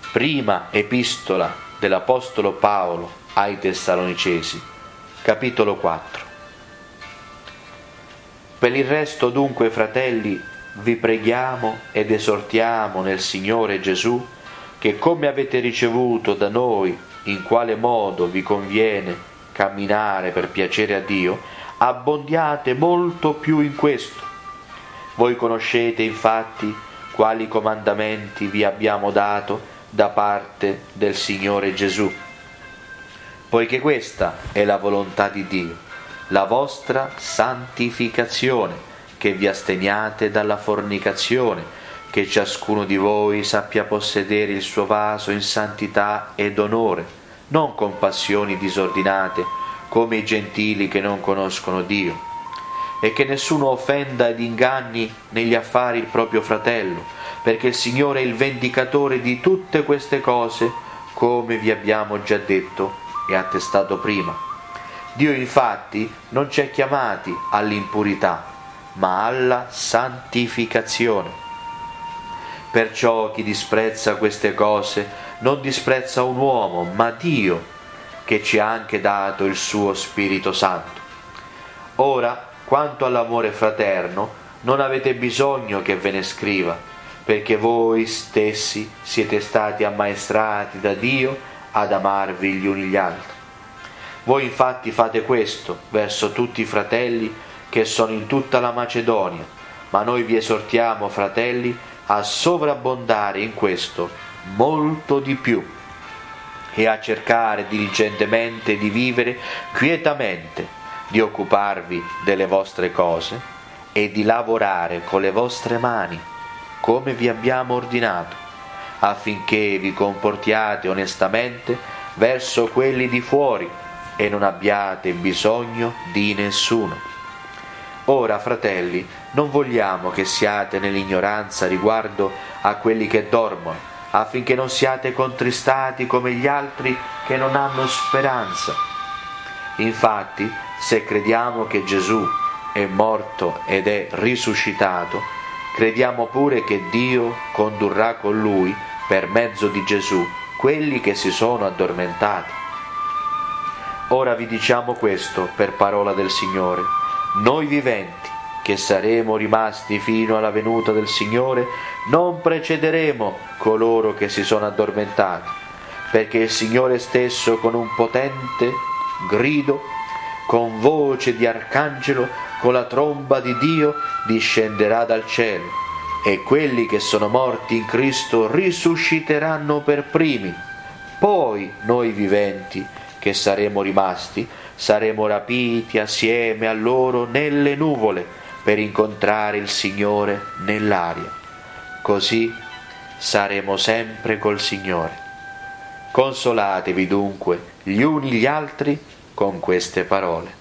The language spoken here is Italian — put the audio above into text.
Prima epistola dell'Apostolo Paolo ai Tessalonicesi, capitolo 4. Per il resto dunque, fratelli, vi preghiamo ed esortiamo nel Signore Gesù che, come avete ricevuto da noi in quale modo vi conviene camminare per piacere a Dio, abbondiate molto più in questo. Voi conoscete infatti quali comandamenti vi abbiamo dato da parte del Signore Gesù, poiché questa è la volontà di Dio, la vostra santificazione, che vi asteniate dalla fornicazione, che ciascuno di voi sappia possedere il suo vaso in santità ed onore, non con passioni disordinate, come i gentili che non conoscono Dio, e che nessuno offenda ed inganni negli affari il proprio fratello, perché il Signore è il vendicatore di tutte queste cose, come vi abbiamo già detto e attestato prima. Dio infatti non ci ha chiamati all'impurità, ma alla santificazione. Perciò chi disprezza queste cose non disprezza un uomo, ma Dio, che ci ha anche dato il suo Spirito Santo. Ora, quanto all'amore fraterno, non avete bisogno che ve ne scriva, perché voi stessi siete stati ammaestrati da Dio ad amarvi gli uni gli altri. Voi infatti fate questo verso tutti i fratelli che sono in tutta la Macedonia, ma noi vi esortiamo, fratelli, a sovrabbondare in questo molto di più e a cercare diligentemente di vivere quietamente, di occuparvi delle vostre cose e di lavorare con le vostre mani, come vi abbiamo ordinato, affinché vi comportiate onestamente verso quelli di fuori e non abbiate bisogno di nessuno. Ora, fratelli, non vogliamo che siate nell'ignoranza riguardo a quelli che dormono, affinché non siate contristati come gli altri che non hanno speranza. Infatti, se crediamo che Gesù è morto ed è risuscitato, crediamo pure che Dio condurrà con Lui, per mezzo di Gesù, quelli che si sono addormentati. Ora vi diciamo questo per parola del Signore: noi viventi, che saremo rimasti fino alla venuta del Signore, non precederemo coloro che si sono addormentati, perché il Signore stesso, con un potente grido, con voce di arcangelo, con la tromba di Dio, discenderà dal cielo, e quelli che sono morti in Cristo risusciteranno per primi. Poi noi viventi, che saremo rimasti, saremo rapiti assieme a loro nelle nuvole, per incontrare il Signore nell'aria. Così saremo sempre col Signore. Consolatevi dunque gli uni gli altri con queste parole.